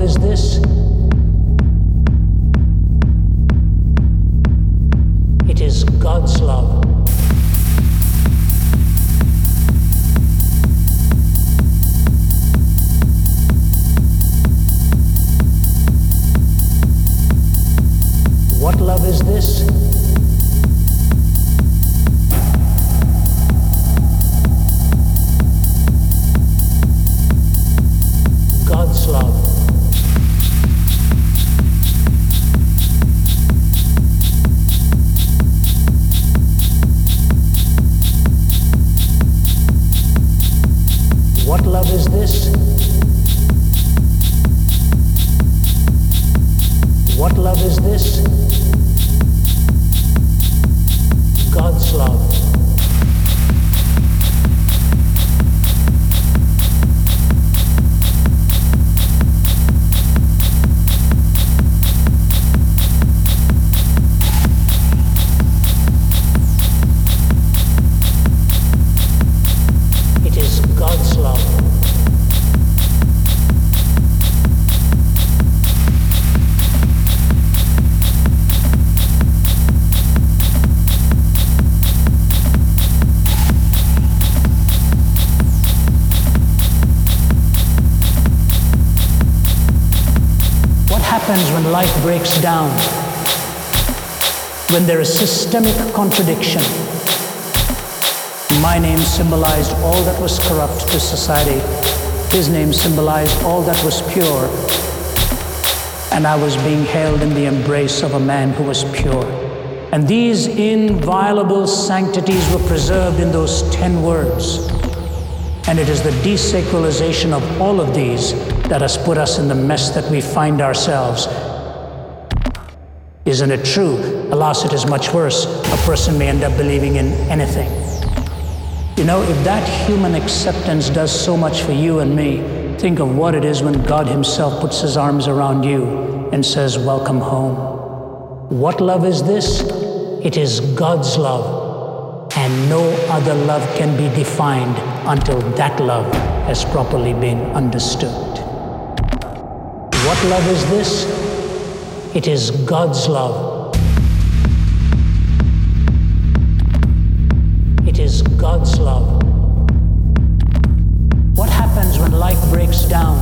is this? It is God's love. What love is this? God's love. What love is this? What love is this? God's love. It is God's love. Happens when life breaks down, when there is systemic contradiction. My name symbolized all that was corrupt to society. His name symbolized all that was pure. And I was being held in the embrace of a man who was pure. And these inviolable sanctities were preserved in those 10 words. And it is the desacralization of all of these that has put us in the mess that we find ourselves. Isn't it true? Alas, it is much worse. A person may end up believing in anything. You know, if that human acceptance does so much for you and me, think of what it is when God Himself puts His arms around you and says, welcome home. What love is this? It is God's love. And no other love can be defined until that love has properly been understood. What love is this? It is God's love. It is God's love. What happens when life breaks down?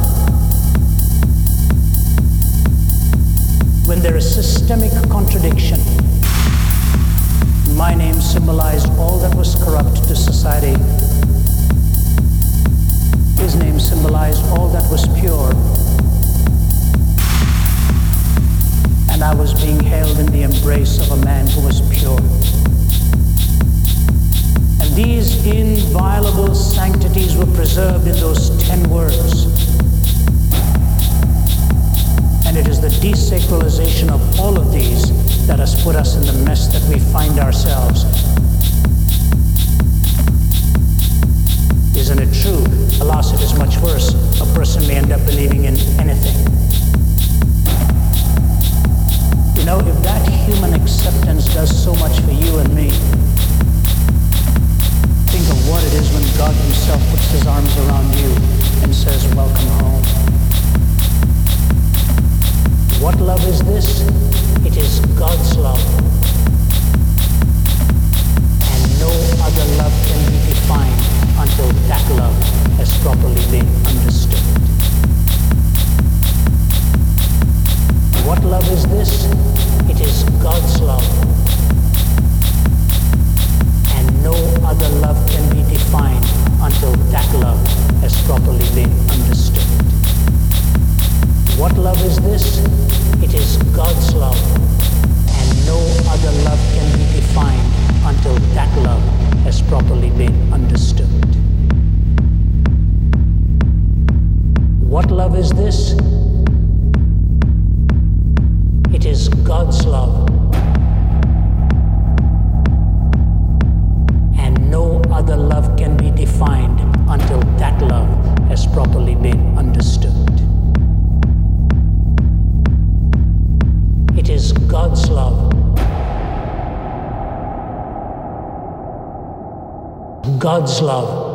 When there is systemic contradiction. My name symbolized all that was corrupt to society. His name symbolized all that was pure. And I was being held in the embrace of a man who was pure. And these inviolable sanctities were preserved in those 10 words. And it is the desacralization of all of these that has put us in the mess that we find ourselves. Isn't it true? Alas, it is much worse. A person may end up believing in anything. You know, if that human acceptance does so much for you and me, think of what it is when God Himself puts His arms around you and says, welcome home. What love is this? It is God's love. And no other love can be defined until that love has properly been understood. What love is this? It is God's love. And no other love can be defined until that love has properly been understood. What love is this? It is God's love. And no other love can be defined until that love has properly been understood. What love is this? It is God's love. And no other love can be defined until that love has properly been understood. It is God's love. God's love.